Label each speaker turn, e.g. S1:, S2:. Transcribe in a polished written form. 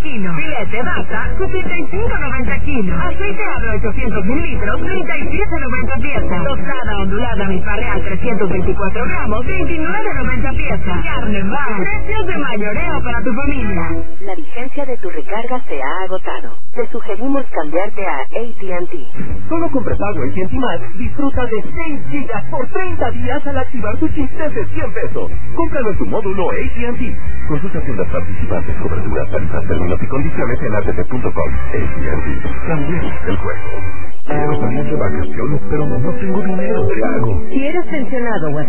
S1: kilo. Filete Basta, 75.90 kilo. Aceite Abra 800 mililitros, 37.90 pieza. Tostada ondulada Milpa Real 324 gramos, 29.90 pieza. Carne Bar, precios de mayoreo para tu familia.
S2: La vigencia de tu recarga se ha agotado. Te sugerimos cambiarte a AT&T.
S3: Solo con prepago AT&T Max disfruta de 6 gigas por 30 días al activar tu chip desde 100 pesos. Cómpralo en tu módulo AT&T. Consulta tiendas participantes, coberturas, tarifas, términos y condiciones en AT&T.com. AT&T. Cambiemos el juego. Quiero salir de vacaciones, pero no tengo dinero. ¿Qué hago?
S2: Si eres pensionado o